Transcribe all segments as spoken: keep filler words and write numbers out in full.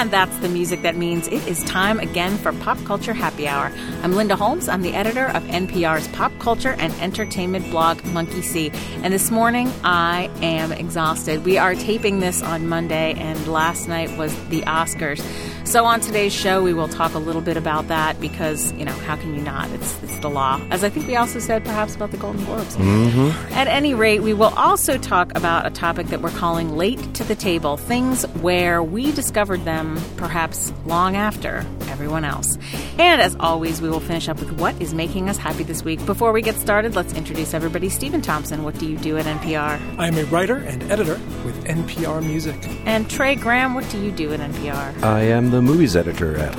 And that's the music that means it is time again for Pop Culture Happy Hour. I'm Linda Holmes. I'm the editor of N P R's pop culture and entertainment blog, Monkey See. And this morning, I am exhausted. We are taping this on Monday, and last night was the Oscars. So on today's show, we will talk a little bit about that because, you know, how can you not? It's it's the law. As I think we also said perhaps about the Golden Globes. Mm-hmm. At any rate, we will also talk about a topic that we're calling Late to the Table, things where we discovered them perhaps long after everyone else. And as always, we will finish up with what is making us happy this week. Before we get started, let's introduce everybody. Stephen Thompson, what do you do at N P R? I am a writer and editor with N P R Music. And Trey Graham, what do you do at N P R? I am the movies editor at...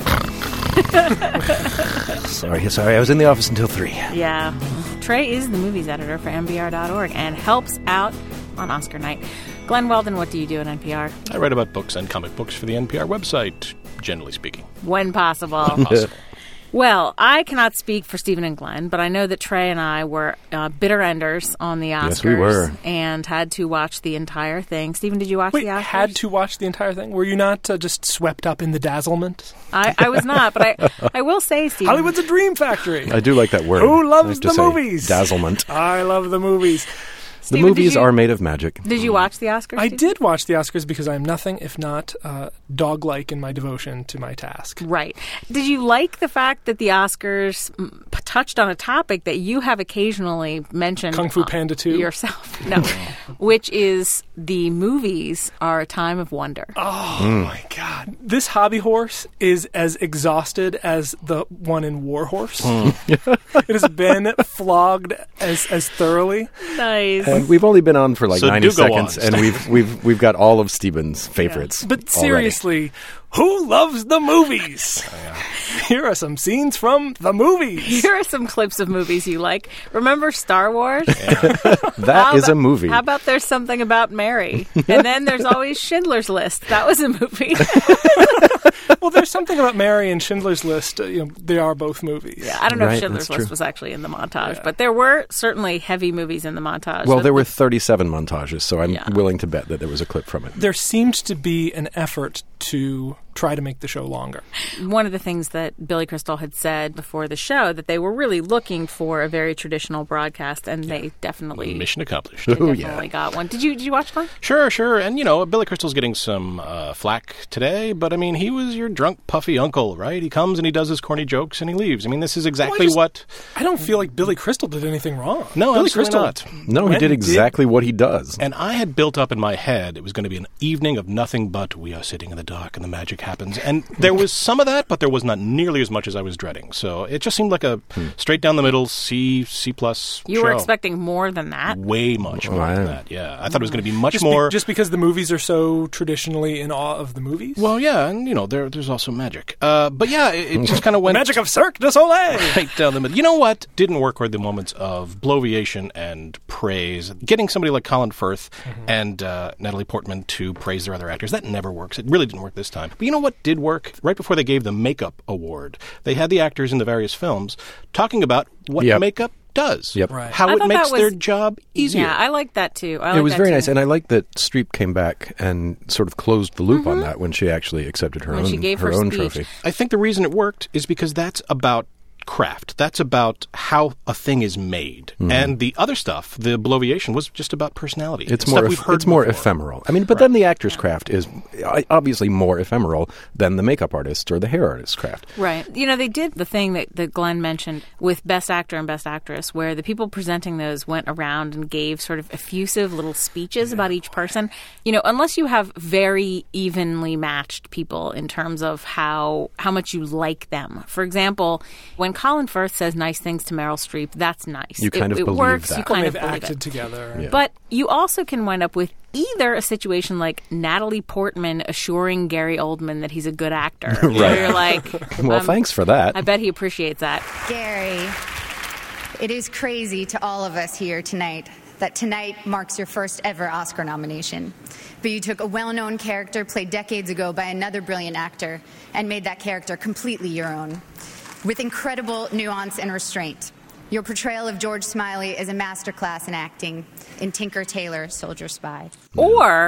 sorry, sorry, I was in the office until three. Yeah. Trey is the movies editor for N P R dot org and helps out on Oscar night. Glenn Weldon, what do you do at N P R? I write about books and comic books for the N P R website, generally speaking. When possible. When possible. Well, I cannot speak for Stephen and Glenn, but I know that Trey and I were uh, bitter enders on the Oscars. Yes, we were. And had to watch the entire thing. Stephen, did you watch Wait, the Oscars? had to watch the entire thing? Were you not uh, just swept up in the dazzlement? I, I was not, but I, I will say, Stephen. Hollywood's a dream factory. I do like that word. Who loves I like to the say movies? Dazzlement. I love the movies. Stephen, the movies you, are made of magic. Did you watch the Oscars? I Stephen? did watch the Oscars because I am nothing if not uh, dog-like in my devotion to my task. Right. Did you like the fact that the Oscars m- touched on a topic that you have occasionally mentioned? Kung Fu Panda two? Yourself. No. Which is the movies are a time of wonder. Oh, mm. my God. This hobby horse is as exhausted as the one in War Horse. Mm. It has been flogged as, as thoroughly. Nice. And we've only been on for like so ninety do go seconds, on. and we've we've we've got all of Stephen's favorites. Yeah. But seriously, who loves the movies? Oh, yeah. Here are some scenes from the movies. Here are some clips of movies you like. Remember Star Wars? Yeah. That how is about, a movie. How about There's Something About Mary? And then there's always Schindler's List. That was a movie. Well, there's something about Mary and Schindler's List. Uh, you know, they are both movies. Yeah, I don't know right, if Schindler's List true. was actually in the montage, Yeah. but there were certainly heavy movies in the montage. Well, So there the- were thirty-seven montages, so I'm Yeah. willing to bet that there was a clip from it. There seemed to be an effort to try to make the show longer. One of the things that Billy Crystal had said before the show, that they were really looking for a very traditional broadcast, and yeah. they definitely Mission accomplished. They Oh, definitely yeah. got one. Did you did you watch one? Sure, sure. And, you know, Billy Crystal's getting some uh, flack today, but, I mean, he was your drunk, puffy uncle, right? He comes and he does his corny jokes and he leaves. I mean, this is exactly Well, I just- what... I don't feel like Billy Crystal did anything wrong. No, Billy absolutely Crystal not. No, he went did and exactly what he does. And I had built up in my head it was going to be an evening of nothing but we are sitting in the dark and the magic happens. And there was some of that, but there was not nearly as much as I was dreading. So it just seemed like a straight down the middle C, C plus You show. were expecting more than that. Way much more Wow. than that, yeah. I thought it was going to be much Just, more... be, just because the movies are so traditionally in awe of the movies? Well, yeah, and, you know, there, there's also magic. Uh, but, yeah, it, it just kind of the went... magic of Cirque du Soleil! Right down the middle. You know what didn't work were the moments of bloviation and praise. Getting somebody like Colin Firth mm-hmm. and uh, Natalie Portman to praise their other actors, that never works. It really didn't work this time. But you know what did work? Right before they gave the Makeup Award, they had the actors in the various films talking about what Yep. makeup does. Yep. Right. How I it thought makes that was- their job easier. Yeah, I like that too. I It like was that very too. nice, and I like that Streep came back and sort of closed the loop on that when she actually accepted her When own she gave her her own speech. trophy. I think the reason it worked is because that's about craft. That's about how a thing is made. Mm-hmm. And the other stuff, the bloviation, was just about personality. It's Stuff more we've eph- heard it's more before. ephemeral. I mean, but Right. then the actor's craft is uh, obviously more ephemeral than the makeup artist or the hair artist's craft. Right. You know, they did the thing that, that Glenn mentioned with Best Actor and Best Actress, where the people presenting those went around and gave sort of effusive little speeches yeah. about each person. You know, unless you have very evenly matched people in terms of how how much you like them. For example, when Colin Firth says nice things to Meryl Streep, that's nice. You kind it, of it believe works, that. You Well, kind they've of believe acted it. together. Yeah. But you also can wind up with either a situation like Natalie Portman assuring Gary Oldman that he's a good actor. Right. Where you're like, Well, um, thanks for that. I bet he appreciates that. Gary, it is crazy to all of us here tonight that tonight marks your first ever Oscar nomination. But you took a well-known character played decades ago by another brilliant actor and made that character completely your own, with incredible nuance and restraint. Your portrayal of George Smiley is a masterclass in acting in Tinker Tailor, Soldier Spy. Or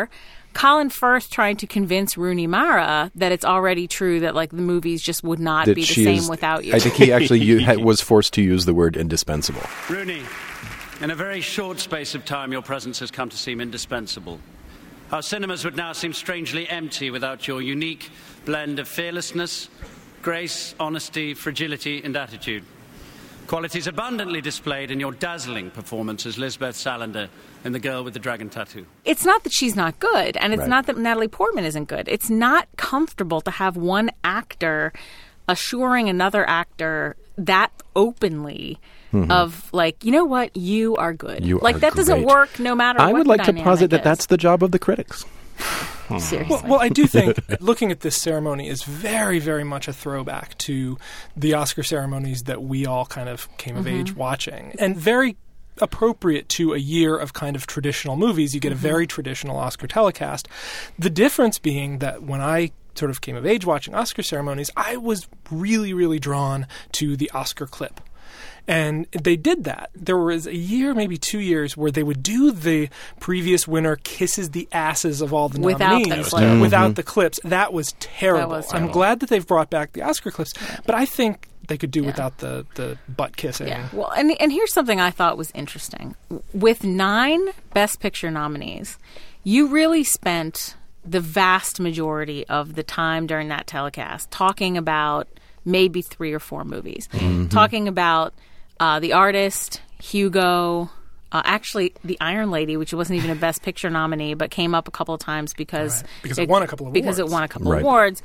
Colin Firth trying to convince Rooney Mara that it's already true that like the movies just would not That be the she same is- without you. I think he actually u- had- was forced to use the word indispensable. Rooney, in a very short space of time, your presence has come to seem indispensable. Our cinemas would now seem strangely empty without your unique blend of fearlessness, grace, honesty, fragility, and attitude. Qualities abundantly displayed in your dazzling performance as Lisbeth Salander in The Girl with the Dragon Tattoo. It's not that she's not good, and it's Right. not that Natalie Portman isn't good. It's not comfortable to have one actor assuring another actor that openly of, like, you know what, you are good. You like, are that doesn't great. work no matter I what would the like to dynamic posit that is. that's the job of the critics. Seriously. Well, well, I do think looking at this ceremony is very, very much a throwback to the Oscar ceremonies that we all kind of came of age watching, and very appropriate to a year of kind of traditional movies. You get a very traditional Oscar telecast. The difference being that when I sort of came of age watching Oscar ceremonies, I was really, really drawn to the Oscar clip. And they did that. There was a year, maybe two years, where they would do the previous winner kisses the asses of all the Without the nominees clip. without the clips. That was terrible. was I'm terrible. glad that they've brought back the Oscar clips, but I think they could do without the, the butt kissing. Yeah. Well, and and here's something I thought was interesting. With nine Best Picture nominees, you really spent the vast majority of the time during that telecast talking about maybe three or four movies. Talking about uh, The Artist, Hugo, uh, actually The Iron Lady, which wasn't even a Best Picture nominee, but came up a couple of times because, Right. Because it won a couple of because awards. it won a couple Right. of awards.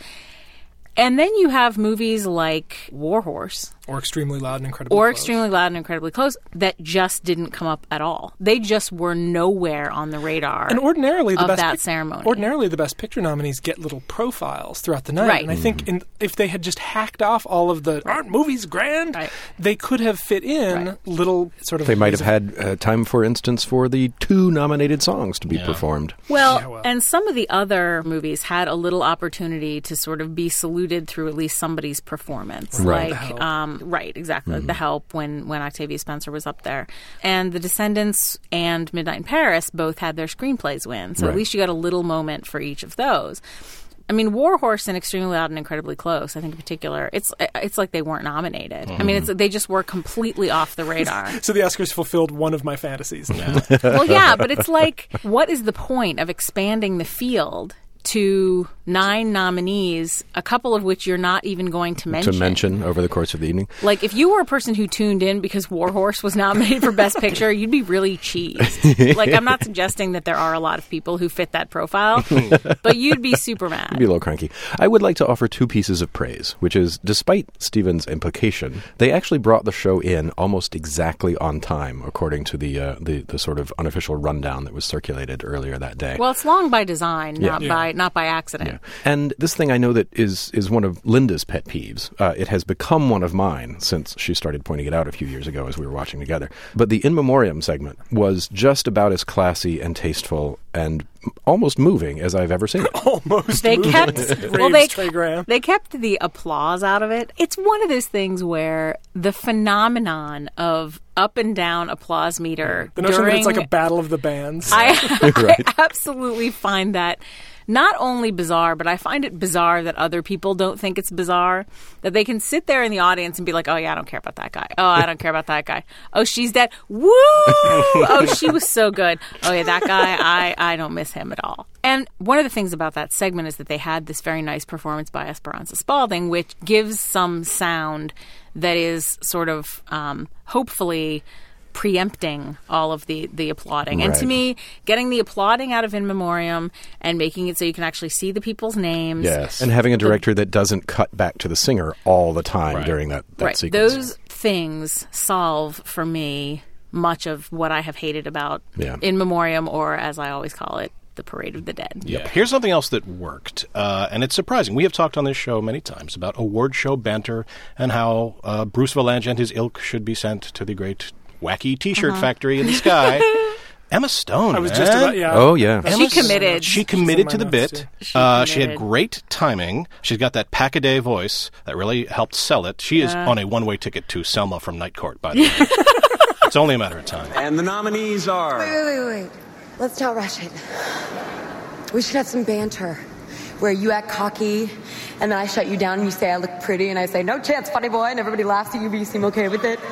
And then you have movies like War Horse, Or Extremely Loud and Incredibly or Close. Extremely Loud and Incredibly Close that just didn't come up at all. They just were nowhere on the radar And ordinarily, the of best that pic- ceremony. Ordinarily, the Best Picture nominees get little profiles throughout the night, Right. and I think in, if they had just hacked off all of the aren't movies grand, Right. they could have fit in Right. little sort of. They might have ways of- had uh, time, for instance, for the two nominated songs to be Yeah. performed. Well, Yeah, well. and some of the other movies had a little opportunity to sort of be saluted through at least somebody's performance. Right. The Like, Help. um, right, exactly. Like The Help when, when Octavia Spencer was up there. And The Descendants and Midnight in Paris both had their screenplays win. So Right. at least you got a little moment for each of those. I mean, War Horse and Extremely Loud and Incredibly Close, I think in particular, it's it's like they weren't nominated. I mean, it's they just were completely off the radar. So the Oscars fulfilled one of my fantasies. Well, yeah, but it's like, what is the point of expanding the field to nine nominees, a couple of which you're not even going to mention? To mention over the course of the evening. Like, if you were a person who tuned in because War Horse was nominated for Best Picture, you'd be really cheesed. Like, I'm not suggesting that there are a lot of people who fit that profile, but you'd be super mad. Be a little cranky. I would like to offer two pieces of praise, which is, despite Stephen's implication, they actually brought the show in almost exactly on time, according to the uh, the, the sort of unofficial rundown that was circulated earlier that day. Well, it's long by design, not Yeah. by not by accident. And this thing I know that is is one of Linda's pet peeves. Uh, it has become one of mine since she started pointing it out a few years ago as we were watching together. But the In Memoriam segment was just about as classy and tasteful and almost moving as I've ever seen it. Almost. They moving. kept well, Raves they Trey Graham. they kept the applause out of it. It's one of those things where the phenomenon of up and down applause meter The notion during that it's like a battle of the bands. I, Right. I absolutely find that not only bizarre, but I find it bizarre that other people don't think it's bizarre. That they can sit there in the audience and be like, oh, yeah, I don't care about that guy. Oh, I don't care about that guy. Oh, she's dead. Woo! Oh, she was so good. Oh, yeah, that guy, I, I don't miss him at all. And one of the things about that segment is that they had this very nice performance by Esperanza Spalding, which gives some sound that is sort of um, hopefully preempting all of the, the applauding. And to Right. me, getting the applauding out of In Memoriam and making it so you can actually see the people's names. Yes. And having a director that doesn't cut back to the singer all the time Right. during that, that Right. sequence. Those things solve, for me, much of what I have hated about Yeah. In Memoriam, or as I always call it, the Parade of the Dead. Yeah. Here's something else that worked, uh, and it's surprising. We have talked on this show many times about award show banter and how uh, Bruce Vilanch and his ilk should be sent to the great wacky T-shirt Uh-huh. factory in the sky. Emma Stone, I was man. just about, yeah. Oh, yeah. She Emma's- committed. She She's committed in to my the notes, bit. too. She Uh, she had committed. great timing. She's got that pack-a-day voice that really helped sell it. She is on a one-way ticket to Selma from Night Court, by the way. It's only a matter of time. And the nominees are... Wait, wait, wait, wait. Let's not rush it. We should have some banter where you act cocky, and then I shut you down and you say I look pretty, and I say, no chance, funny boy, and everybody laughs at you, but you seem okay with it.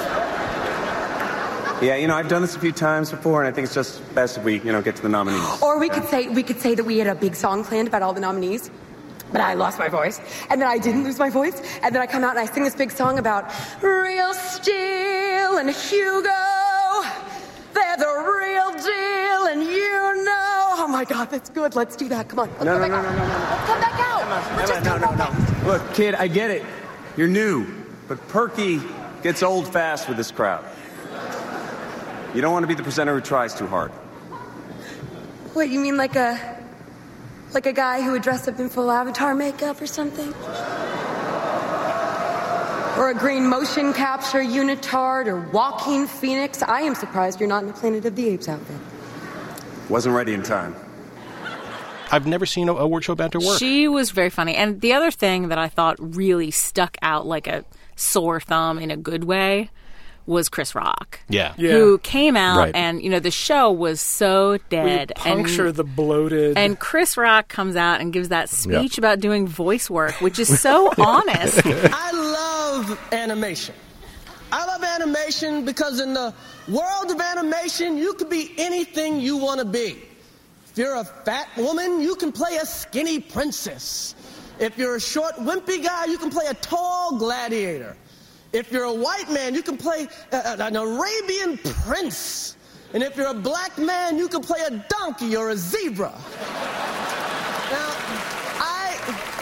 Yeah, you know, I've done this a few times before, and I think it's just best if we, you know, get to the nominees. Or we could say we could say that we had a big song planned about all the nominees, but I lost my voice, and then I didn't lose my voice, and then I come out and I sing this big song about Real Steel and Hugo. They're the real deal, and you know. Oh my God, that's good. Let's do that. Come on. Let's no, come no, back no, out. no, no, no. Let's come back out. Emma, Let's Emma, just no, come no, back no. out. Look, kid, I get it. You're new, but Perky gets old fast with this crowd. You don't want to be the presenter who tries too hard. What, you mean like a like a guy who would dress up in full Avatar makeup or something? Or a green motion capture unitard or walking phoenix? I am surprised you're not in a Planet of the Apes outfit. Wasn't ready in time. I've never seen a award show banter work. She was very funny. And the other thing that I thought really stuck out like a sore thumb in a good way was Chris Rock. Yeah. Yeah. Who came out Right. and, you know, the show was so dead. We puncture and, the bloated. and Chris Rock comes out and gives that speech Yep. about doing voice work, which is so honest. I love animation. I love animation because in the world of animation, you can be anything you want to be. If you're a fat woman, you can play a skinny princess. If you're a short, wimpy guy, you can play a tall gladiator. If you're a white man, you can play a, an Arabian prince. And if you're a black man, you can play a donkey or a zebra. Now, I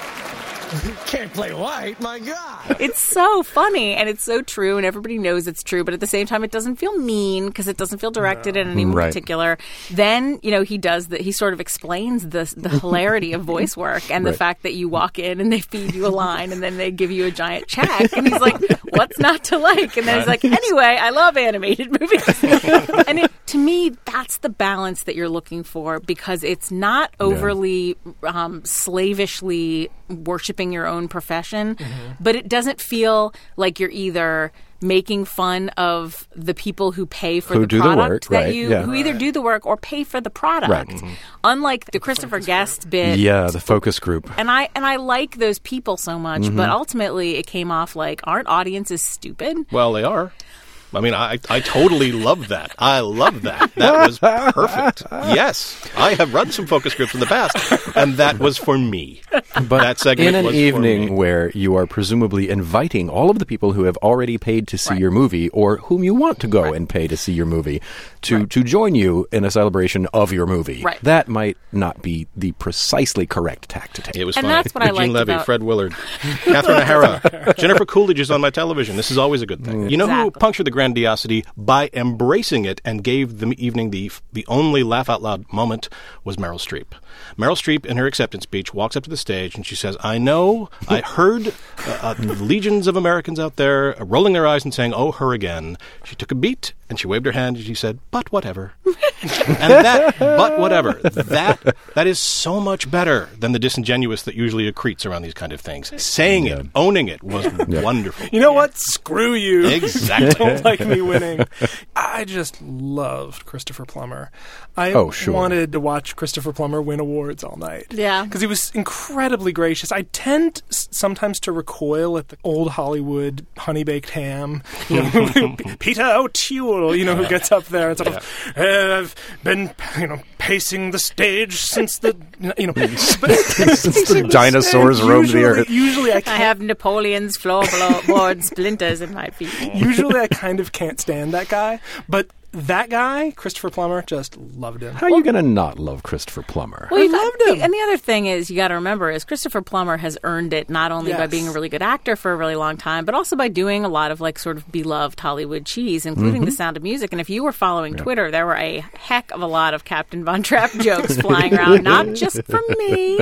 can't play white, my God. It's so funny and it's so true and everybody knows it's true, but at the same time it doesn't feel mean because it doesn't feel directed at anyone Right. particular. Then, you know, he does that. He sort of explains the the hilarity of voice work and the Right. fact that you walk in and they feed you a line and then they give you a giant check and he's like, what's not to like? And then he's like, anyway, I love animated movies. And it, to me, that's the balance that you're looking for because it's not overly um, slavishly worshiping your own profession, Mm-hmm. but it doesn't feel like you're either making fun of the people who pay for Who the do the product work, that right, you yeah. who either do the work or pay for the product. Right. Mhm. Unlike the Christopher Guest bit. Yeah, the focus group. And I and I like those people so much, Mm-hmm. but ultimately it came off like aren't audiences stupid? Well, they are. I mean, I I totally love that. I love that. That was perfect. Yes, I have run some focus groups in the past, and that was for me. But that segment in an was for evening me. where you are presumably inviting all of the people who have already paid to see Right. your movie or whom you want to go and pay to see your movie to, to join you in a celebration of your movie, Right. that might not be the precisely correct tack to take. It was And funny. that's what I Eugene liked Levy, about- Fred Willard, Catherine O'Hara, Jennifer Coolidge is on my television. This is always a good thing. You know who Exactly. punctured the grandiosity by embracing it and gave the evening the the only laugh out loud moment was Meryl Streep. Meryl Streep, in her acceptance speech, walks up to the stage and she says, "I know, I heard uh, uh, legions of Americans out there uh, rolling their eyes and saying, 'Oh, her again.' She took a beat and she waved her hand and she said, 'But whatever.'" And that, but whatever, that that is so much better than the disingenuous that usually accretes around these kind of things. Saying it, owning it was wonderful. You know what? Screw you. Exactly. Don't like me winning. I just loved Christopher Plummer. I Oh, sure. wanted to watch Christopher Plummer win awards all night. Yeah. Because he was incredibly gracious. I tend s- sometimes to recoil at the old Hollywood honey-baked ham. You know, Peter O'Toole, you know, who gets up there and sort of, "Uh, I've been, you know, pacing the stage since the, you know, Since the dinosaurs roamed the usually, earth. Usually I I can't have Napoleon's floorboard splinters in my feet. Usually I kind of can't stand that guy, but that guy, Christopher Plummer, just loved him. How are you going to not love Christopher Plummer? Well, you got- loved him. And the other thing is, you got to remember, is Christopher Plummer has earned it not only by Yes. being a really good actor for a really long time, but also by doing a lot of like sort of beloved Hollywood cheese, including The Sound of Music. And if you were following Twitter, there were a heck of a lot of Captain Von Trapp jokes flying around, not just from me.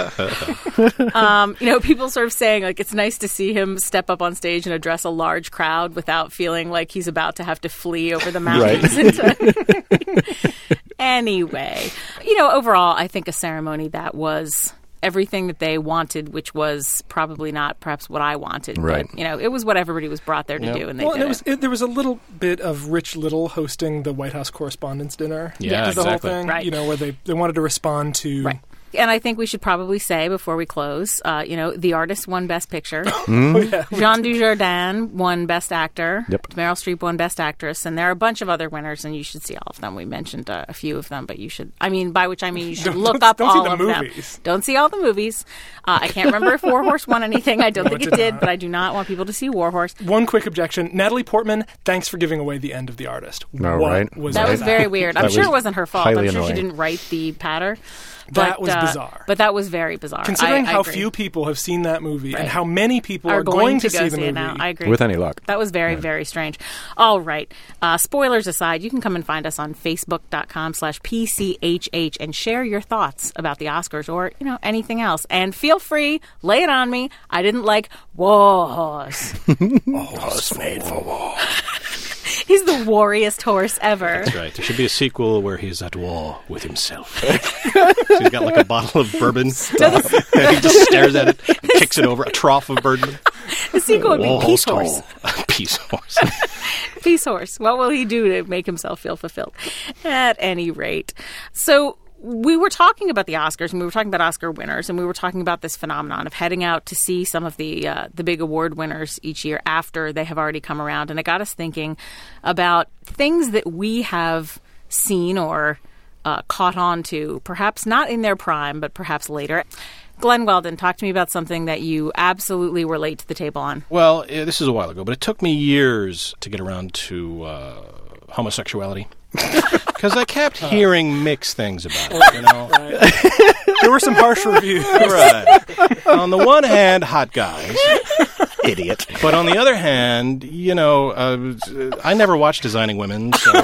um, you know, people sort of saying like it's nice to see him step up on stage and address a large crowd without feeling like he's about to have to flee over the mountains. into- Anyway, you know, overall, I think a ceremony that was everything that they wanted, which was probably not perhaps what I wanted. Right. But, you know, it was what everybody was brought there to Yep. do, and they Well, did and it was, it. it, there was a little bit of Rich Little hosting the White House Correspondents' Dinner. Yeah, Did the exactly. whole thing, Right. you know, where they, they wanted to respond to... Right. And I think we should probably say before we close, uh, you know, the artist won Best Picture. Oh, yeah. Jean Dujardin won Best Actor. Yep. Meryl Streep won Best Actress. And there are a bunch of other winners, and you should see all of them. We mentioned uh, a few of them, but you should, I mean, by which I mean you should Don't- look don't- up don't see all the of movies. them. Don't see all the movies. Uh, I can't remember if War Horse won anything. I don't No, think it it did did, not. but I do not want people to see War Horse. One quick objection. Natalie Portman, thanks for giving away the end of The Artist. No, what right? was That that? was very weird. I'm That sure was it wasn't her fault. highly I'm sure she annoying. didn't write the patter. That But, was uh, bizarre. But that was very bizarre. Considering I, I how agree. few people have seen that movie Right. and how many people are are, going, to, go see the see movie. it now. I agree. With any luck. That was very, very strange. All right. Uh, spoilers aside, you can come and find us on Facebook.com slash PCHH and share your thoughts about the Oscars or, you know, anything else. And feel free, lay it on me. I didn't like War Horse. Horse made for war. He's the wariest horse ever. That's right. There should be a sequel where he's at war with himself. So he's got like a bottle of bourbon. and he just stares at it and kicks it over a trough of bourbon. The sequel would be War Peace Horse. Horse. Peace Horse. Peace Horse. What will he do to make himself feel fulfilled? At any rate. So we were talking about the Oscars, and we were talking about Oscar winners, and we were talking about this phenomenon of heading out to see some of the uh, the big award winners each year after they have already come around. And it got us thinking about things that we have seen or uh, caught on to, perhaps not in their prime, but perhaps later. Glenn Weldon, talk to me about something that you absolutely were late to the table on. Well, eh, this is a while ago, but it took me years to get around to uh, homosexuality. Because I kept hearing mixed things about it, you know? There were some harsh reviews. Right. On the one hand, hot guys. Idiot. But on the other hand, you know, uh, I never watched Designing Women, so...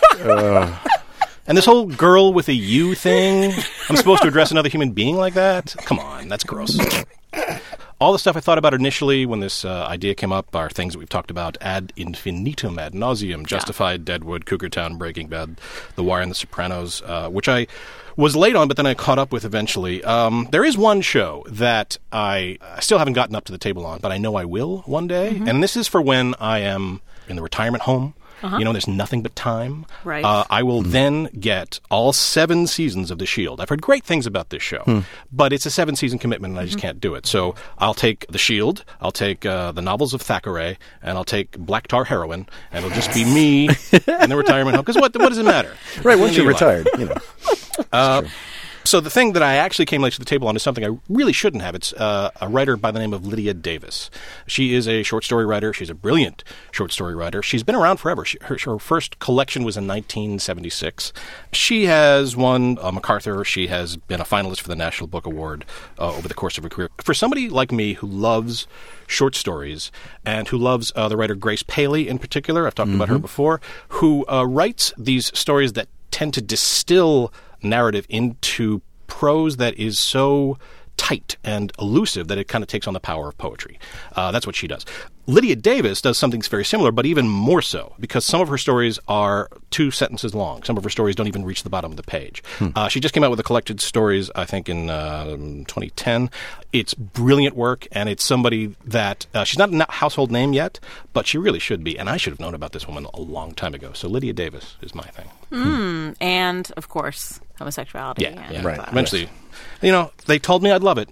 Uh, And this whole girl with a U thing, I'm supposed to address another human being like that? Come on, that's gross. All the stuff I thought about initially when this uh, idea came up are things that we've talked about ad infinitum, ad nauseum, Justified, Deadwood, Cougar Town, Breaking Bad, The Wire, and The Sopranos, uh, which I was late on, but then I caught up with eventually. Um, there is one show that I, I still haven't gotten up to the table on, but I know I will one day. Mm-hmm. And this is for when I am in the retirement home. Uh-huh. You know, there's nothing but time. Right. Uh, I will then get all seven seasons of The Shield. I've heard great things about this show, but it's a seven-season commitment, and I just can't do it. So I'll take The Shield, I'll take uh, the novels of Thackeray, and I'll take Black Tar Heroin, and it'll just be me in the retirement home. Because what, what does it matter? right, once End you're of your life. retired, you know. Uh, so the thing that I actually came late to the table on is something I really shouldn't have. It's uh, a writer by the name of Lydia Davis. She is a short story writer. She's a brilliant short story writer. She's been around forever. She, her, her first collection was in nineteen seventy-six. She has won a MacArthur. She has been a finalist for the National Book Award uh, over the course of her career. For somebody like me who loves short stories and who loves uh, the writer Grace Paley in particular, I've talked mm-hmm. about her before, who uh, writes these stories that tend to distill narrative into prose that is so tight and elusive that it kind of takes on the power of poetry. Uh, that's what she does. Lydia Davis does something very similar, but even more so, because some of her stories are two sentences long. Some of her stories don't even reach the bottom of the page. Hmm. Uh, she just came out with a collected stories, I think, in uh, twenty ten. It's brilliant work, and it's somebody that, uh, she's not a household name yet, but she really should be, and I should have known about this woman a long time ago. So Lydia Davis is my thing. Mm, and, of course, homosexuality. Yeah, and yeah. Right. that. Eventually, you know, they told me I'd love it.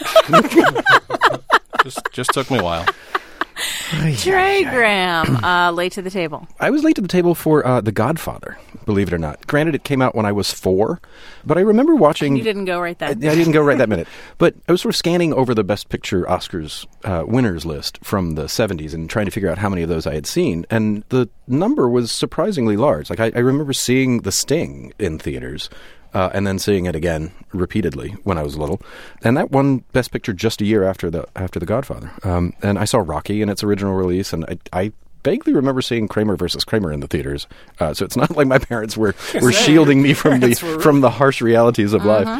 just, just took me a while. Trey Graham, uh, late to the table. I was late to the table for uh, The Godfather, believe it or not. Granted, it came out when I was four, but I remember watching... You didn't go right then. I, I didn't go right that minute. But I was sort of scanning over the Best Picture Oscars uh, winners list from the seventies and trying to figure out how many of those I had seen. And the number was surprisingly large. Like, I, I remember seeing The Sting in theaters. Uh, and then seeing it again repeatedly when I was little, and that won Best Picture just a year after the after The Godfather. Um, and I saw Rocky in its original release, and I, I vaguely remember seeing Kramer versus Kramer in the theaters. Uh, so it's not like my parents were, were shielding me from the from the harsh realities of uh-huh. life.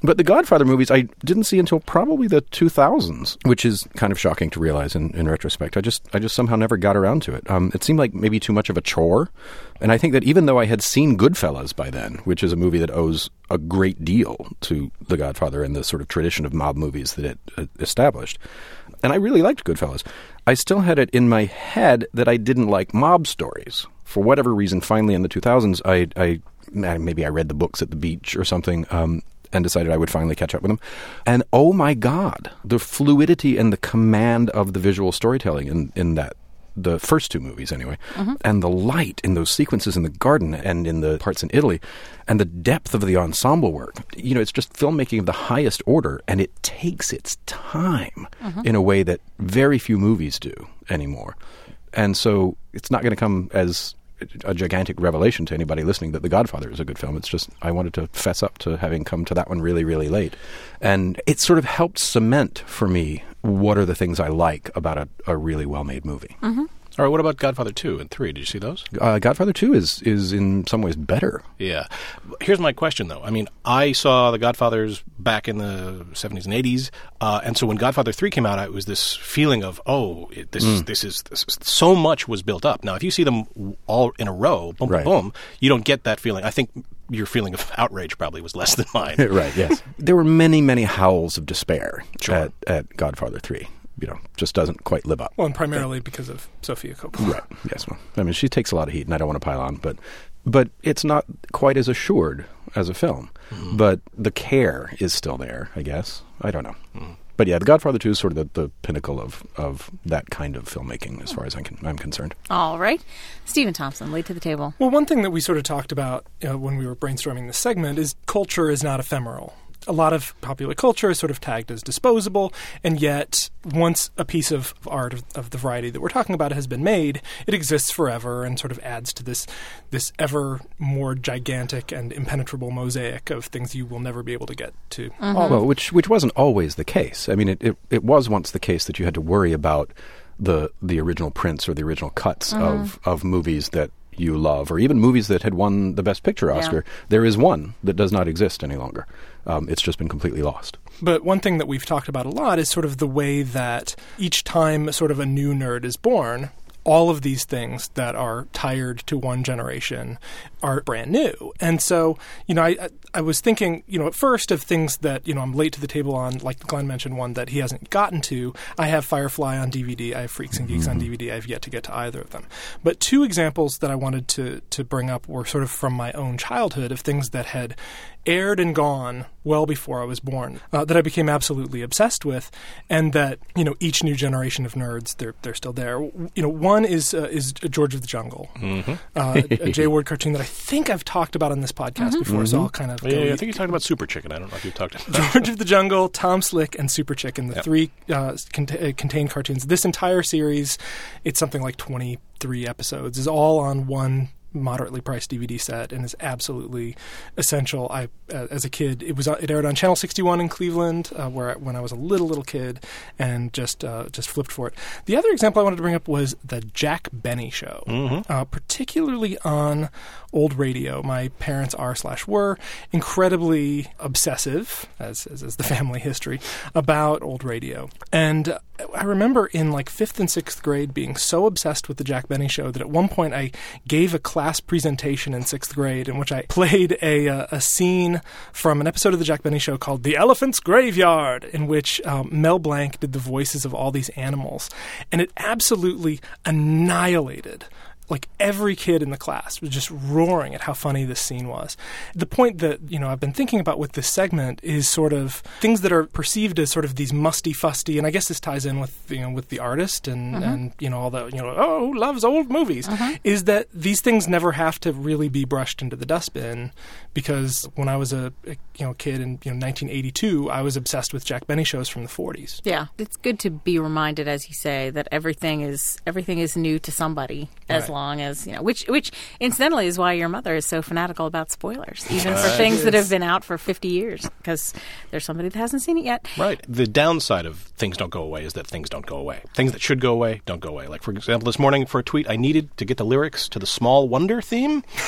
But the Godfather movies I didn't see until probably the two thousands, which is kind of shocking to realize in, in retrospect. I just I just somehow never got around to it. Um, it seemed like maybe too much of a chore. And I think that even though I had seen Goodfellas by then, which is a movie that owes a great deal to The Godfather and the sort of tradition of mob movies that it uh, established, and I really liked Goodfellas, I still had it in my head that I didn't like mob stories. For whatever reason, finally in the two thousands, I, I maybe I read the books at the beach or something, um, and decided I would finally catch up with them. And oh my God, the fluidity and the command of the visual storytelling in, in that, the first two movies anyway, mm-hmm. and the light in those sequences in the garden and in the parts in Italy, and the depth of the ensemble work. You know, it's just filmmaking of the highest order, and it takes its time mm-hmm. in a way that very few movies do anymore. And so it's not going to come as a gigantic revelation to anybody listening that The Godfather is a good film. It's just I wanted to fess up to having come to that one really, really late. And it sort of helped cement for me what are the things I like about a, a really well-made movie. Mm-hmm. All right, what about Godfather two and three? Did you see those? Uh, Godfather two is, is in some ways better. Yeah. Here's my question, though. I mean, I saw The Godfathers back in the seventies and eighties, uh, and so when Godfather three came out, it was this feeling of, oh, it, this, mm. this, is, this is... So much was built up. Now, if you see them all in a row, boom, right. boom, boom, you don't get that feeling. I think your feeling of outrage probably was less than mine. Right, yes. There were many, many howls of despair sure. at, at Godfather three. You know, just doesn't quite live up. Well, and primarily because of Sofia Coppola. Right, yes. Well, I mean, she takes a lot of heat, and I don't want to pile on, but but it's not quite as assured as a film. Mm-hmm. But the care is still there, I guess. I don't know. Mm-hmm. But yeah, The Godfather two is sort of the, the pinnacle of, of that kind of filmmaking as far as I'm, con- I'm concerned. All right. Stephen Thompson, late to the table. Well, one thing that we sort of talked about uh, when we were brainstorming this segment is culture is not ephemeral. A lot of popular culture is sort of tagged as disposable, and yet once a piece of art of, of the variety that we're talking about has been made, it exists forever and sort of adds to this this ever more gigantic and impenetrable mosaic of things you will never be able to get to. Mm-hmm. All well, which which wasn't always the case. I mean, it, it, it was once the case that you had to worry about the the original prints or the original cuts mm-hmm. of, of movies that you love, or even movies that had won the Best Picture Oscar. Yeah. There is one that does not exist any longer. Um, it's just been completely lost. But one thing that we've talked about a lot is sort of the way that each time sort of a new nerd is born, all of these things that are tired to one generation are brand new. And so, you know, I I was thinking, you know, at first of things that, you know, I'm late to the table on, like Glenn mentioned one that he hasn't gotten to. I have Firefly on D V D. I have Freaks and Geeks mm-hmm. on D V D. I have yet to get to either of them. But two examples that I wanted to, to bring up were sort of from my own childhood of things that had aired and gone well before I was born, uh, that I became absolutely obsessed with, and that, you know, each new generation of nerds, they're they're still there. You know, one is uh, is George of the Jungle, mm-hmm. uh, a Jay Ward cartoon that I think I've talked about on this podcast mm-hmm. before, mm-hmm. so I'll kind of yeah, go yeah, I think you talked about Super Chicken. I don't know if you've talked about George of the Jungle, Tom Slick, and Super Chicken, the yep. three uh, cont- uh, contained cartoons. This entire series, it's something like twenty-three episodes, is all on one moderately priced D V D set and is absolutely essential. I, uh, as a kid, it was uh, it aired on Channel sixty-one in Cleveland, uh, where I, when I was a little little kid, and just uh, just flipped for it. The other example I wanted to bring up was the Jack Benny Show, mm-hmm. uh, particularly on old radio. My parents are slash were incredibly obsessive, as, as is the family history, about old radio. And I remember in like fifth and sixth grade being so obsessed with the Jack Benny Show that at one point I gave a class presentation in sixth grade in which I played a, uh, a scene from an episode of the Jack Benny Show called The Elephant's Graveyard, in which um, Mel Blanc did the voices of all these animals. And it absolutely annihilated like every kid in the class was just roaring at how funny this scene was. The point that, you know, I've been thinking about with this segment is sort of things that are perceived as sort of these musty, fusty, and I guess this ties in with, you know, with the artist and, mm-hmm. and you know, all the, you know, oh, who loves old movies, mm-hmm. is that these things never have to really be brushed into the dustbin, because when I was a, a you know, kid in, you know, nineteen eighty-two, I was obsessed with Jack Benny shows from the forties. Yeah. It's good to be reminded, as you say, that everything is everything is new to somebody, as right. long as, you know, which, which incidentally is why your mother is so fanatical about spoilers, even for things that have been out for fifty years, because there's somebody that hasn't seen it yet. Right. The downside of things don't go away is that things don't go away. Things that should go away don't go away. Like, for example, this morning for a tweet, I needed to get the lyrics to the Small Wonder theme,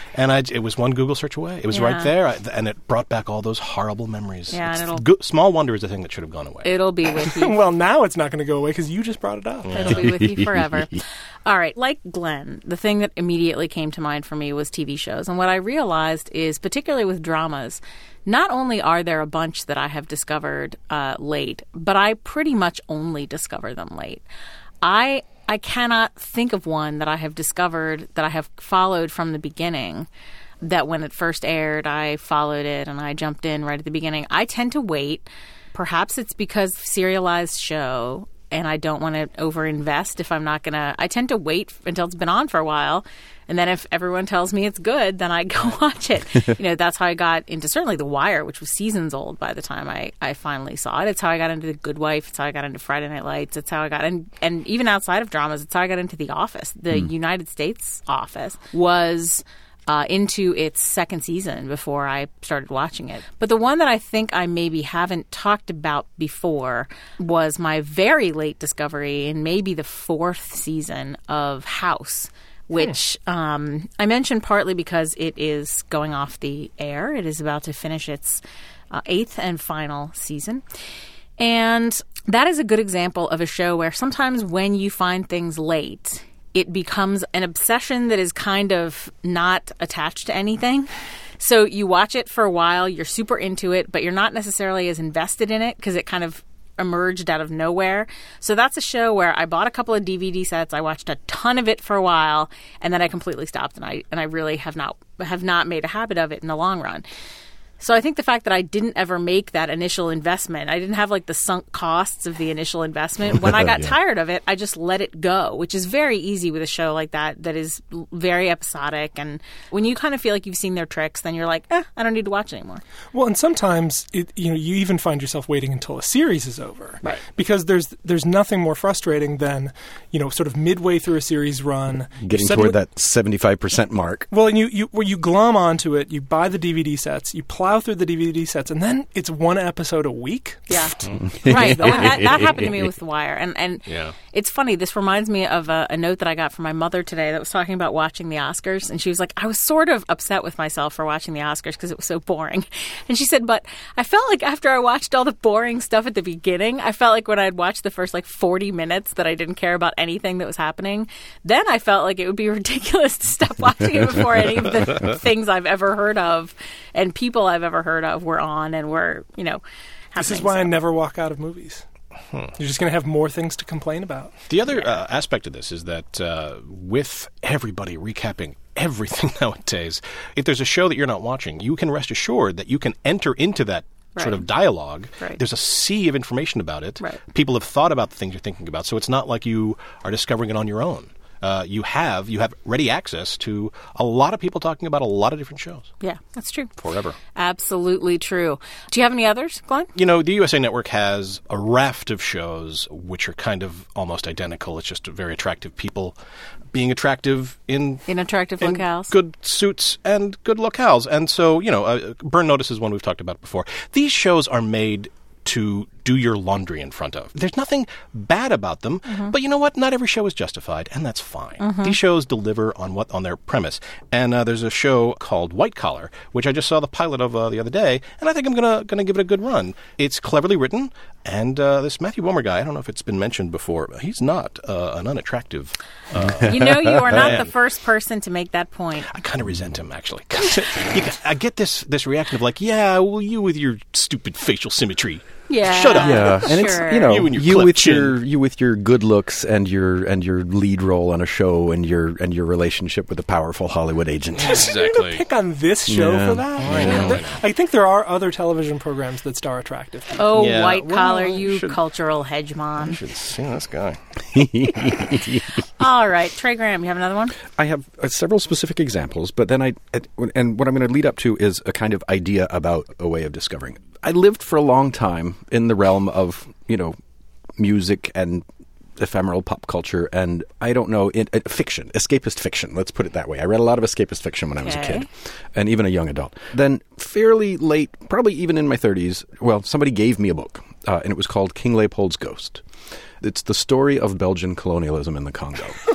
And I, it was one Google search away. It was Yeah. right there, I, and it brought back all those horrible memories. Yeah, It's and it'll- go- small wonder is the thing that should have gone away. It'll be with you. Well, now it's not going to go away because you just brought it up. It'll be with you forever. All right. Like Glenn, the thing that immediately came to mind for me was T V shows. And what I realized is, particularly with dramas, not only are there a bunch that I have discovered uh, late, but I pretty much only discover them late. I I cannot think of one that I have discovered that I have followed from the beginning, that when it first aired, I followed it and I jumped in right at the beginning. I tend to wait. Perhaps it's because serialized show and I don't want to overinvest if I'm not going to. I tend to wait until it's been on for a while. And then if everyone tells me it's good, then I go watch it. You know, that's how I got into certainly The Wire, which was seasons old by the time I, I finally saw it. It's how I got into The Good Wife. It's how I got into Friday Night Lights. It's how I got in, and even outside of dramas, it's how I got into The Office. The mm. United States Office was uh, into its second season before I started watching it. But the one that I think I maybe haven't talked about before was my very late discovery in maybe the fourth season of House, which um, I mentioned partly because it is going off the air. It is about to finish its uh, eighth and final season. And that is a good example of a show where sometimes when you find things late, it becomes an obsession that is kind of not attached to anything. So you watch it for a while, you're super into it, but you're not necessarily as invested in it because it kind of emerged out of nowhere. So that's a show where I bought a couple of D V D sets, I watched a ton of it for a while, and then I completely stopped, and I and I really have not have not made a habit of it in the long run. So I think the fact that I didn't ever make that initial investment, I didn't have like the sunk costs of the initial investment. When I got yeah. tired of it, I just let it go, which is very easy with a show like that that is very episodic. And when you kind of feel like you've seen their tricks, then you're like, eh, I don't need to watch anymore. Well, and sometimes it, you know, you even find yourself waiting until a series is over, right? Because there's there's nothing more frustrating than, you know, sort of midway through a series run, getting toward that seventy-five percent mark. Well, and you you well, you glom onto it, you buy the D V D sets, you plow through the D V D sets, and then it's one episode a week. Yeah, right. Well, that, that happened to me with The Wire, and and yeah. It's funny. This reminds me of a, a note that I got from my mother today that was talking about watching the Oscars, and she was like, "I was sort of upset with myself for watching the Oscars because it was so boring," and she said, "But I felt like after I watched all the boring stuff at the beginning, I felt like when I'd watched the first like forty minutes that I didn't care about anything that was happening. Then I felt like it would be ridiculous to stop watching it before any of the things I've ever heard of and people I've ever heard of were on and were, you know, happening." This is why so. I never walk out of movies. Hmm. You're just going to have more things to complain about. The other uh, aspect of this is that uh, with everybody recapping everything nowadays, if there's a show that you're not watching, you can rest assured that you can enter into that right. sort of dialogue. Right. There's a sea of information about it. Right. People have thought about the things you're thinking about, so it's not like you are discovering it on your own. Uh, you have you have ready access to a lot of people talking about a lot of different shows. Yeah, that's true. Forever. Absolutely true. Do you have any others, Glenn? You know, the U S A Network has a raft of shows which are kind of almost identical. It's just very attractive people being attractive in... In attractive in locales. Good suits and good locales. And so, you know, uh, Burn Notice is one we've talked about before. These shows are made to do your laundry in front of. There's nothing bad about them, mm-hmm. but you know what? Not every show is justified, and that's fine. Mm-hmm. These shows deliver on what on their premise. And uh, there's a show called White Collar, which I just saw the pilot of uh, the other day, and I think I'm gonna gonna give it a good run. It's cleverly written, and uh, this Matthew Bomer guy, I don't know if it's been mentioned before, he's not uh, an unattractive. Uh, you know, you are not man. the first person to make that point. I kind of resent him, actually. you, I get this this reaction of like, yeah, well, you with your stupid facial symmetry. Yeah, shut up. Yeah, and sure. it's you know you, your you with chin. your you with your good looks and your and your lead role on a show and your and your relationship with a powerful Hollywood agent. Exactly. Pick on this show yeah. for that. I know, I know. I think there are other television programs that star attractive people. Oh, yeah. White well, Collar, you should, cultural hegemon. You should see this guy. All right, Trey Graham, you have another one? I have uh, several specific examples, but then I and what I'm going to lead up to is a kind of idea about a way of discovering. I lived for a long time in the realm of, you know, music and ephemeral pop culture and, I don't know, in, uh, fiction, escapist fiction, let's put it that way. I read a lot of escapist fiction when I was okay. a kid, and even a young adult. Then fairly late, probably even in my thirties, well, somebody gave me a book, uh, and it was called King Leopold's Ghost. It's the story of Belgian colonialism in the Congo.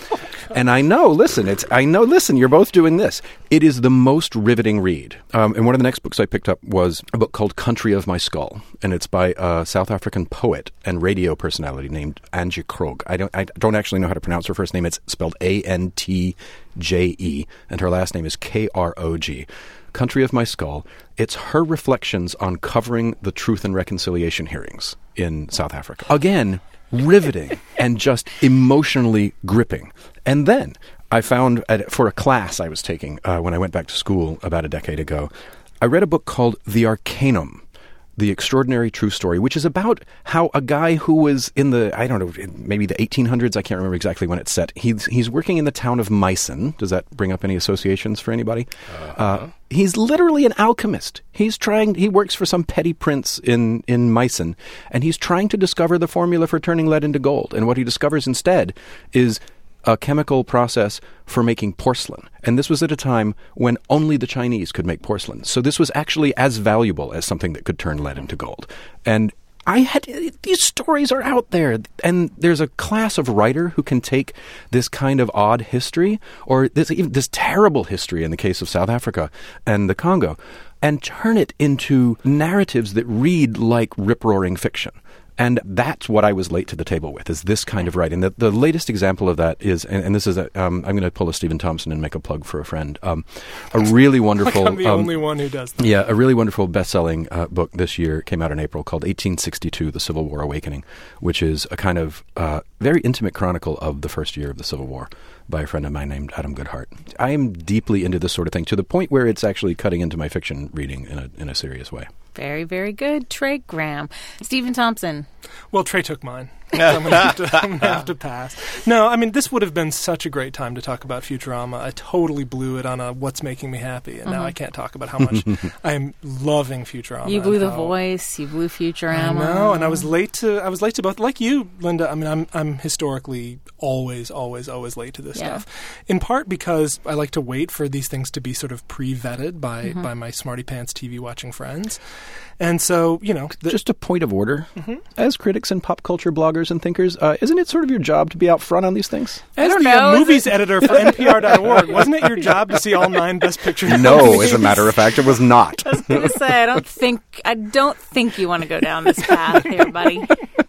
And I know, listen, it's I know, listen, you're both doing this. It is the most riveting read. Um, and one of the next books I picked up was a book called Country of My Skull, and it's by a South African poet and radio personality named Angie Krog. I don't, I don't actually know how to pronounce her first name. It's spelled A N T J E, and her last name is K R O G. Country of My Skull. It's her reflections on covering the Truth and Reconciliation hearings in South Africa. Again, riveting and just emotionally gripping. And then I found, at, for a class I was taking uh, when I went back to school about a decade ago, I read a book called The Arcanum, The Extraordinary True Story, which is about how a guy who was in the, I don't know, maybe the eighteen hundreds, I can't remember exactly when it's set. He's he's working in the town of Meissen. Does that bring up any associations for anybody? Uh-huh. Uh, he's literally an alchemist. He's trying, he works for some petty prince in, in Meissen, and he's trying to discover the formula for turning lead into gold. And what he discovers instead is a chemical process for making porcelain. And this was at a time when only the Chinese could make porcelain. So this was actually as valuable as something that could turn lead into gold. And I had, these stories are out there. And there's a class of writer who can take this kind of odd history, or this, even this terrible history in the case of South Africa and the Congo, and turn it into narratives that read like rip-roaring fiction. And that's what I was late to the table with, is this kind of writing. The, the latest example of that is, and, and this is, a, um, I'm going to pull a Stephen Thompson and make a plug for a friend, um, a really wonderful... like I'm the um, only one who does that. Yeah, a really wonderful best-selling uh, book this year came out in April called eighteen sixty-two, The Civil War Awakening, which is a kind of uh, very intimate chronicle of the first year of the Civil War by a friend of mine named Adam Goodhart. I am deeply into this sort of thing, to the point where it's actually cutting into my fiction reading in a in a serious way. Very, very good, Trey Graham. Stephen Thompson. Well, Trey took mine. So I'm going to have to, I'm gonna have to pass. No, I mean, this would have been such a great time to talk about Futurama. I totally blew it on a What's Making Me Happy, and mm-hmm. now I can't talk about how much I am loving Futurama. You blew The how, Voice. You blew Futurama. I know, and I was late to. I was late to both. Like you, Linda. I mean, I'm I'm historically always, always, always late to this yeah. stuff. In part because I like to wait for these things to be sort of pre-vetted by mm-hmm. by my smarty pants T V watching friends. And so, you know... The, Just a point of order. Mm-hmm. As critics and pop culture bloggers and thinkers, uh, isn't it sort of your job to be out front on these things? As I don't the know, uh, movies editor for N P R dot org, wasn't it your job to see all nine Best Picture No, movies? as a matter of fact, it was not. I was going to say, I don't think I don't think you want to go down this path here, buddy.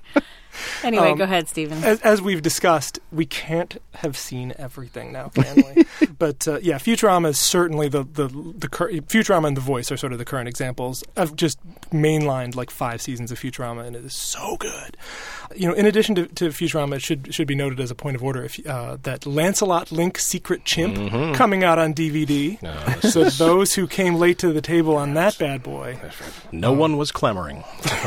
Anyway, um, go ahead, Stephen. As, as we've discussed, we can't have seen everything now, can we? But uh, yeah, Futurama is certainly the the the cur- Futurama and The Voice are sort of the current examples. I've just mainlined like five seasons of Futurama, and it is so good. You know, in addition to, to Futurama, it should should be noted as a point of order if, uh, that Lancelot Link Secret Chimp mm-hmm. coming out on D V D. No, so those who came late to the table on that bad boy, no um, one was clamoring.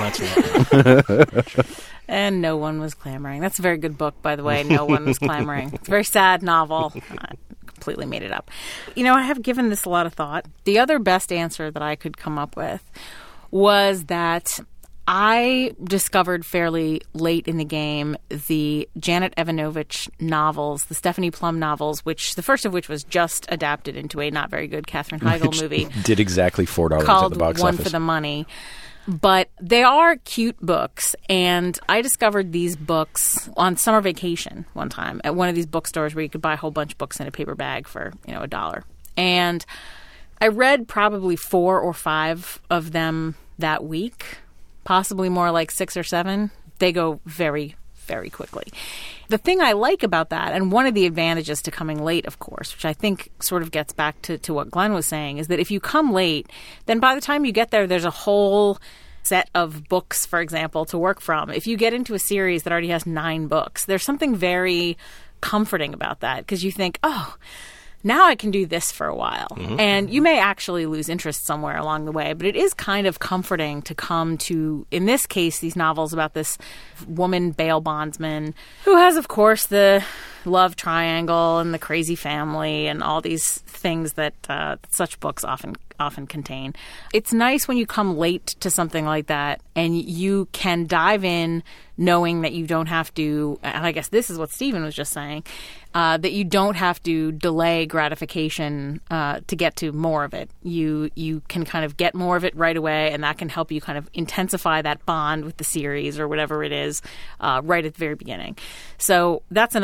And no one was clamoring. That's a very good book, by the way. No one was clamoring. It's a very sad novel. I completely made it up. You know, I have given this a lot of thought. The other best answer that I could come up with was that I discovered fairly late in the game the Janet Evanovich novels, the Stephanie Plum novels, which the first of which was just adapted into a not very good Katherine Heigl which movie. Did exactly four dollars called at the box One office. for the Money. But they are cute books, and I discovered these books on summer vacation one time at one of these bookstores where you could buy a whole bunch of books in a paper bag for, you know, a dollar. And I read probably four or five of them that week, possibly more like six or seven. They go very, very quickly. The thing I like about that, and one of the advantages to coming late, of course, which I think sort of gets back to, to what Glenn was saying, is that if you come late, then by the time you get there, there's a whole set of books, for example, to work from. If you get into a series that already has nine books, there's something very comforting about that, because you think, oh, now I can do this for a while. Mm-hmm. And you may actually lose interest somewhere along the way, but it is kind of comforting to come to, in this case, these novels about this woman bail bondsman who has, of course, the love triangle and the crazy family and all these things that uh, such books often often contain. It's nice when you come late to something like that and you can dive in knowing that you don't have to, and I guess this is what Stephen was just saying, uh, that you don't have to delay gratification uh, to get to more of it. You you can kind of get more of it right away, and that can help you kind of intensify that bond with the series or whatever it is uh, right at the very beginning. So that's another one that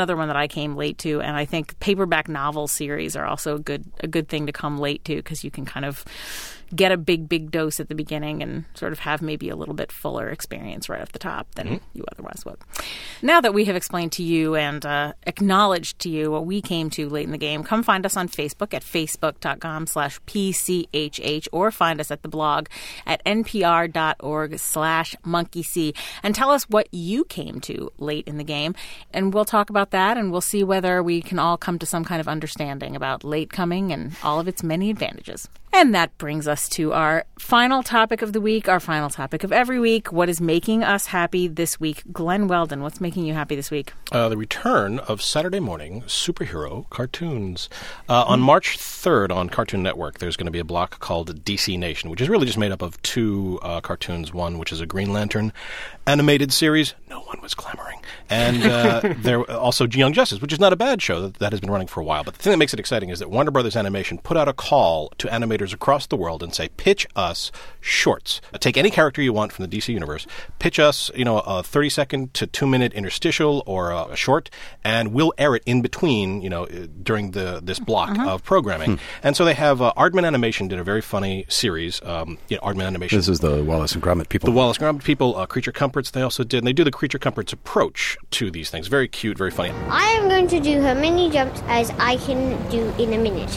I came late to, and I think paperback novel series are also a good a good thing to come late to because you can kind of get a big, big dose at the beginning and sort of have maybe a little bit fuller experience right off the top than mm-hmm. you otherwise would. Now that we have explained to you and uh, acknowledged to you what we came to late in the game, come find us on Facebook at facebook.com slash PCHH or find us at the blog at npr.org slash monkeysee and tell us what you came to late in the game. And we'll talk about that and we'll see whether we can all come to some kind of understanding about late coming and all of its many advantages. And that brings us to our final topic of the week, our final topic of every week. What is making us happy this week? Glenn Weldon, what's making you happy this week? Uh, the return of Saturday morning superhero cartoons. Uh, mm. On March third on Cartoon Network, there's going to be a block called D C Nation, which is really just made up of two uh, cartoons. One, which is a Green Lantern animated series. No one was clamoring. And uh, there also Young Justice, which is not a bad show that, that has been running for a while. But the thing that makes it exciting is that Warner Brothers Animation put out a call to animators across the world and say, pitch us shorts. Take any character you want from the D C universe, pitch us, you know, a thirty second to two minute interstitial or a, a short, and we'll air it in between, you know, during the this block uh-huh. of programming. Hmm. And so they have uh, Aardman Animation did a very funny series. Um, you know, Aardman Animation. This is the Wallace and Gromit people. The Wallace and Gromit people. Uh, Creature Comforts they also did. And they do the Creature Comforts approach to these things. Very cute, very funny. I am going to do her many jumps as I can do in a minute.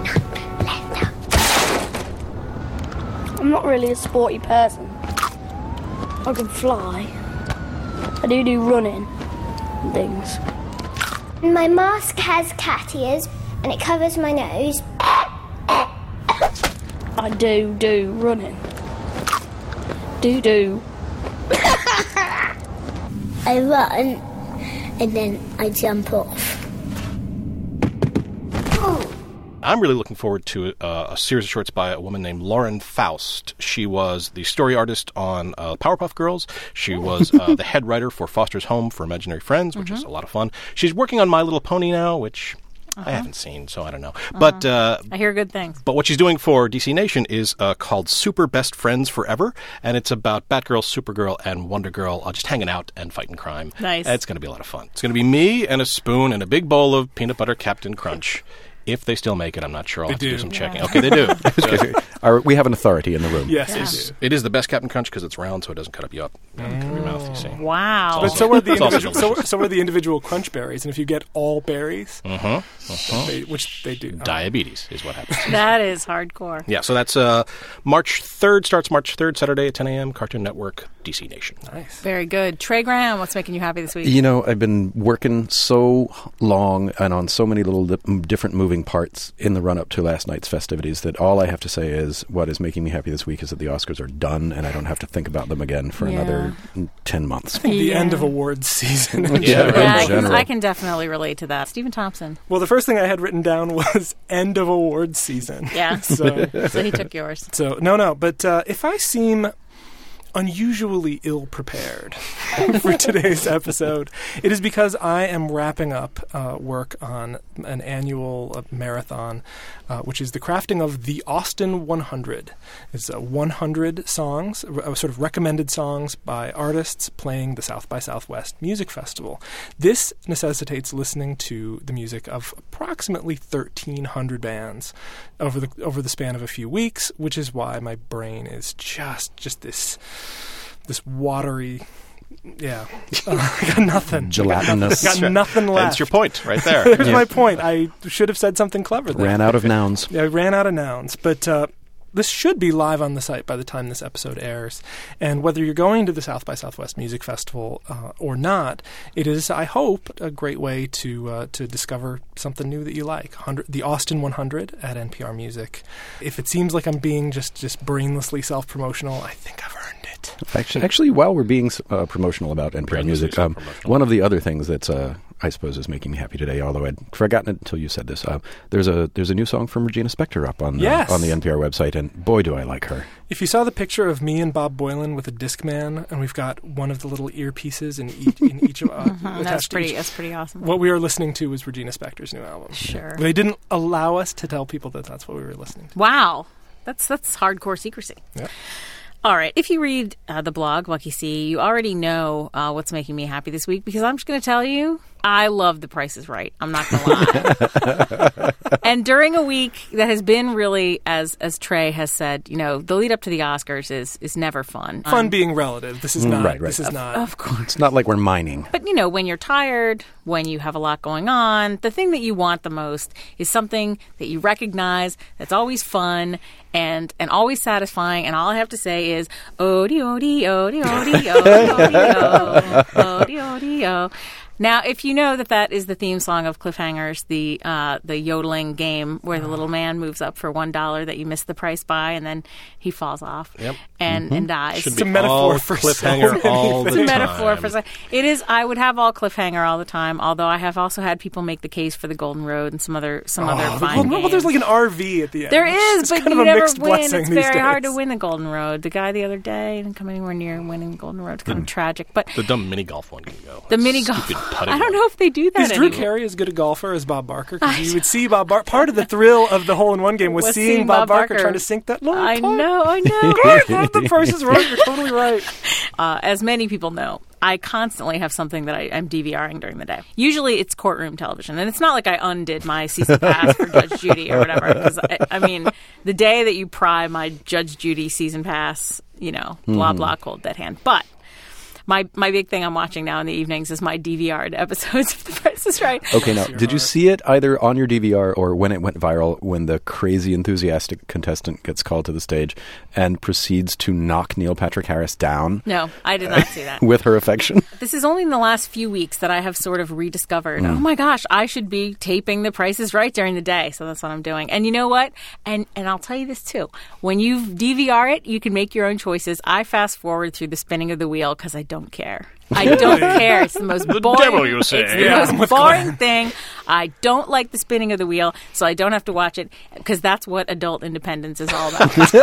I'm not really a sporty person. I can fly. I do do running and things. My mask has cat ears and it covers my nose. I do do running. Do do. I run and then I jump off. I'm really looking forward to uh, a series of shorts by a woman named Lauren Faust. She was the story artist on uh, Powerpuff Girls. She was uh, the head writer for Foster's Home for Imaginary Friends, which mm-hmm. is a lot of fun. She's working on My Little Pony now, which uh-huh. I haven't seen, so I don't know. Uh-huh. But uh, I hear good things. But what she's doing for D C Nation is uh, called Super Best Friends Forever, and it's about Batgirl, Supergirl, and Wonder Girl uh, just hanging out and fighting crime. Nice. It's going to be a lot of fun. It's going to be me and a spoon and a big bowl of peanut butter Captain Crunch. If they still make it, I'm not sure. I'll they have do. to do some Yeah. checking. Okay, they do. So, Our, we have an authority in the room. Yes, Yeah. they do. it is the best Captain Crunch because it's round, so it doesn't cut up you up in your mouth, you see. Wow. But so are the It's also individual, so, delicious. so are the individual crunch berries, and if you get all berries, Uh-huh. Uh-huh. they, which they do, Diabetes is what happens. That is hardcore. Yeah, so that's uh, March third, starts March third, Saturday at ten a.m., Cartoon Network, D C Nation. Nice. Very good. Trey Graham, what's making you happy this week? You know, I've been working so long and on so many little di- different moving parts in the run-up to last night's festivities that all I have to say is what is making me happy this week is that the Oscars are done and I don't have to think about them again for Yeah. another ten months. I think the Yeah. end of awards season. in Yeah, general. Yeah, I in can, general. I can definitely relate to that. Stephen Thompson. Well, the first thing I had written down was end of awards season. Yeah. So, So he took yours. so no, no. But uh, if I seem unusually ill-prepared for today's episode, it is because I am wrapping up uh, work on an annual uh, marathon, uh, which is the crafting of the Austin one hundred. It's uh, one hundred songs, uh, sort of recommended songs by artists playing the South by Southwest Music Festival. This necessitates listening to the music of approximately thirteen hundred bands over the over the span of a few weeks, which is why my brain is just just this this watery. Yeah, uh, I got nothing. Gelatinous. Got nothing left. That's your point right there. There's Yeah. my point. I should have said something clever there. Ran out of nouns. Yeah, I ran out of nouns. But uh, this should be live on the site by the time this episode airs. And whether you're going to the South by Southwest Music Festival uh, or not, it is, I hope, a great way to uh, to discover something new that you like. one hundred, the Austin one hundred at N P R Music. If it seems like I'm being just, just brainlessly self-promotional, I think I've earned it. Actually, actually, while we're being uh, promotional about N P R Brand Music, new um, promotional. one of the other things that's, uh, I suppose, is making me happy today, although I'd forgotten it until you said this, uh, there's a there's a new song from Regina Spektor up on, Yes. uh, on the N P R website, and boy, do I like her. If you saw the picture of me and Bob Boylan with a Discman, and we've got one of the little earpieces in each, in each of uh, Mhm, attached that's to pretty. each- That's pretty awesome. What we were listening to was Regina Spektor's new album. Sure. They didn't allow us to tell people that that's what we were listening to. Wow, that's that's hardcore secrecy. Yeah. All right. If you read uh, the blog, Lucky C, you already know uh, what's making me happy this week because I'm just going to tell you I love The Price is Right. I'm not going to lie. And during a week that has been really, as as Trey has said, you know, the lead up to the Oscars is is never fun. Fun um, being relative. This is not. Right, right. This is of, not. Of course. It's not like we're mining. But, you know, when you're tired, when you have a lot going on, the thing that you want the most is something that you recognize that's always fun and and always satisfying. And all I have to say is, odie, odie, odie, odie, odie, odie, odie, odie, odie. Now, if you know that that is the theme song of Cliffhangers, the uh, the yodeling game where the little man moves up for one dollar that you missed the price by, and then he falls off Yep. and, Mm-hmm. and dies. Should It's a be metaphor all for cliffhanger so all the It's a time. metaphor for so- it is. I would have all Cliffhanger all the time. Although I have also had people make the case for the Golden Road and some other some other Oh, the fine Golden Road- well, there's games. like an R V at the end. There It's is, but kind you of a never mixed win. blessing It's these very hard to days. win the Golden Road. The guy the other day didn't come anywhere near winning the Golden Road. It's kind of tragic. But The dumb mini golf one can go. the That mini stupid golf, putting I don't one. know if they do that Is Drew anymore. Carey as good a golfer as Bob Barker? Because you would see Bob Barker. Part of the thrill of the hole-in-one game was, Was seeing, seeing Bob, Bob Barker, Barker. trying to sink that little I putt. know, I know. I love The Price is Right. You're totally right. Uh, as many people know, I constantly have something that I, I'm DVRing during the day. Usually it's courtroom television. And it's not like I undid my season pass for Judge Judy or whatever. Because, I, I mean, the day that you pry my Judge Judy season pass, you know, blah, Mm-hmm. blah, cold dead hand. But my my big thing I'm watching now in the evenings is my D V R'd episodes of The Price is Right. Okay, now, did you see it either on your D V R or when it went viral when the crazy enthusiastic contestant gets called to the stage and proceeds to knock Neil Patrick Harris down No, I did not see that. with her affection? This is only in the last few weeks that I have sort of rediscovered, oh my gosh, I should be taping The Price is Right during the day. So that's what I'm doing. And you know what? And and I'll tell you this too. When you D V R it, you can make your own choices. I fast forward through the spinning of the wheel because I don't care. I don't care. It's the most boring, devil, you say. It's the Yeah, I'm most with boring Glenn. thing. I don't like the spinning of the wheel, so I don't have to watch it because that's what adult independence is all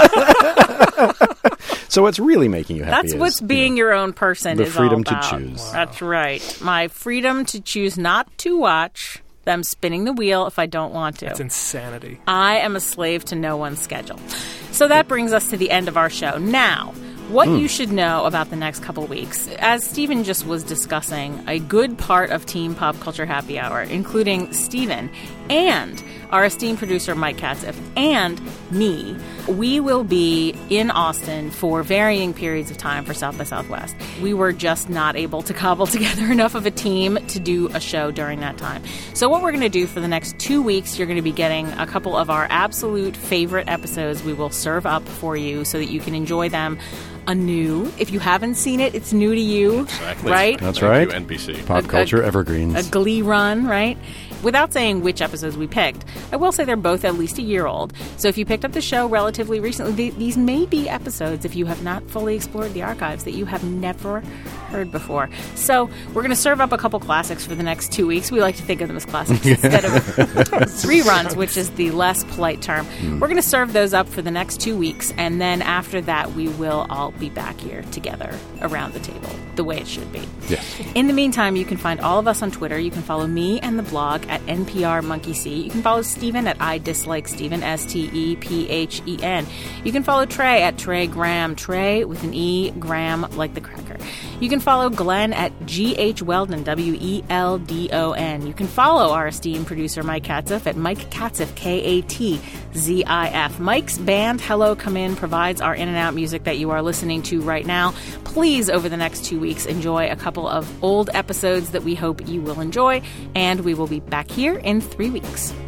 about. So what's really making you happy That's is, what's you being know, your own person the is freedom all to about. choose. That's right. My freedom to choose not to watch them spinning the wheel if I don't want to. It's insanity. I am a slave to no one's schedule. So that brings us to the end of our show. Now, what you should know about the next couple weeks. As Stephen just was discussing, a good part of Team Pop Culture Happy Hour, including Stephen and our esteemed producer Mike Katzeff and me, we will be in Austin for varying periods of time for South by Southwest. We were just not able to cobble together enough of a team to do a show during that time. So what we're going to do for the next two weeks, you're going to be getting a couple of our absolute favorite episodes we will serve up for you so that you can enjoy them anew. If you haven't seen it, it's new to you, Exactly. right? That's Thank right. you, N B C. Pop a- culture evergreens. A Glee run, right? Without saying which episodes we picked, I will say they're both at least a year old. So if you picked up the show relatively recently, th- these may be episodes, if you have not fully explored the archives, that you have never heard before. So we're going to serve up a couple classics for the next two weeks. We like to think of them as classics instead of reruns, which is the less polite term. We're going to serve those up for the next two weeks, and then after that, we will all be back here together around the table, the way it should be. Yes. In the meantime, you can find all of us on Twitter. You can follow me and the blog at N P R Monkey See. You can follow Stephen at I Dislike Stephen, S T E P H E N. You can follow Trey at Trey Graham, Trey with an E, Graham like the cracker. You can follow Glenn at G H Weldon, W E L D O N. You can follow our esteemed producer Mike Katzeff at Mike Katzeff, K A T Z I F. Mike's band Hello Come In provides our in and out music that you are listening to right now. Please, over the next two weeks, enjoy a couple of old episodes that we hope you will enjoy, and we will be back here in three weeks.